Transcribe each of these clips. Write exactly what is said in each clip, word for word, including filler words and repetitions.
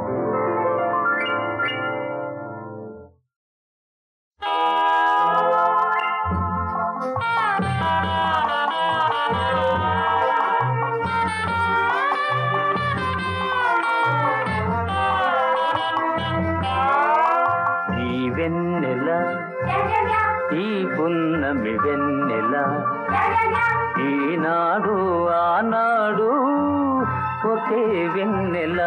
ఈ పున్నమి వెన్నెల ఈనాడు ఆనాడు ఒకే వెన్నెల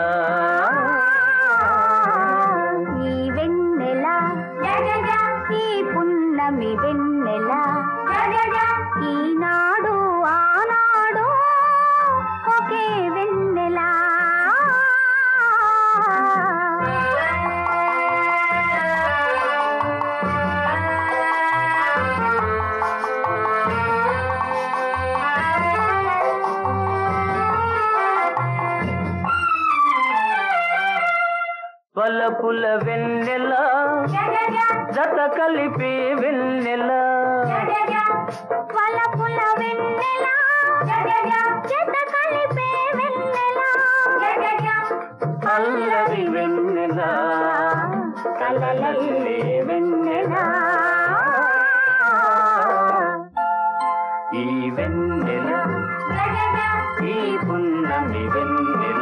ఈ వెన్నెల ఈ పున్నమి వెన్నెల ఈనాడు ఆనాడు ఒకే వెన్నెల వలపుల వెన్నెల జత కలిపి వెన్నెల వలపుల వెన్నెల జత కలిపి వెన్నెల అల్లరి వెన్నెల కలలల్లే వెన్నెల ఈ వెన్నెల ఈ పున్నమి వెన్నెల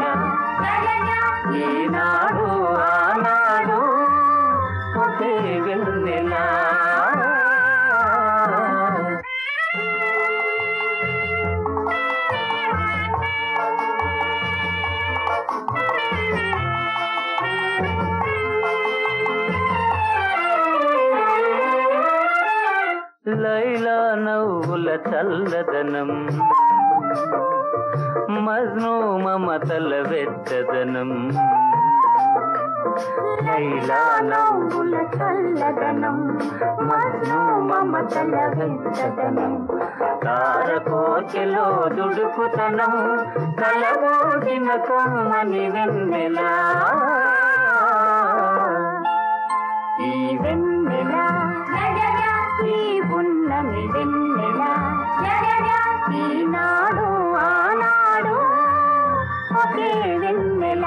ఈనాడు ఆనాడు ఒకే వెన్నెల లైలా నవ్వుల చల్లదనం మజ్ను మమతల వెచ్చదనం లైలా నవ్వుల చల్లదనం మజ్ను మమతల వెచ్చదనం తారకోచెలో దుడుకుతనం కలబోసిన కమ్మని వెన్నెల ఈ వెన్నెల ఈ పున్నమి వెన్నెల ఈనాడు ఆనాడు ఒకే వెన్నెల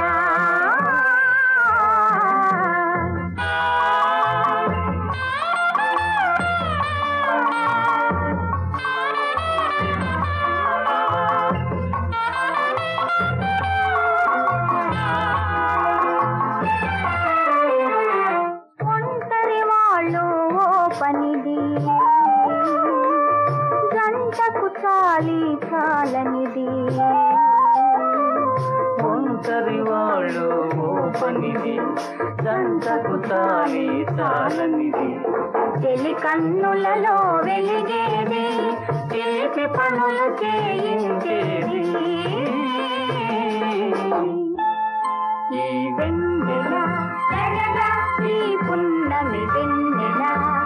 ఒంటరి వాళ్ళు ఓ పనిది గంటకు చాలి చాలనిది ఒంటరి వాళ్ళు ఓ పనిది గంటకు చాలి చాలనిది తెలి కన్నులలో వెలిగేది తెలిపి పనులు చేయించేది ఈ వెన్నెల ఈ పున్నమి వెన్నెల